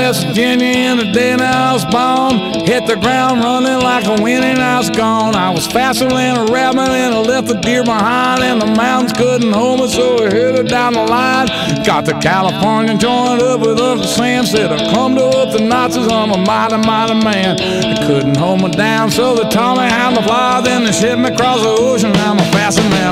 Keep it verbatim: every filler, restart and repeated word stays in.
West Virginia in the day that I was born. Hit the ground running like a wind and I was gone. I was faster than a rabbit and I left the deer behind. And the mountains couldn't hold me, so I headed down the line. Got to California, joined up with Uncle Sam. Said I come to up the Nazis, I'm a mighty, mighty man. They couldn't hold me down, so they taught me how to fly. Then they shipped me across the ocean, I'm a faster man.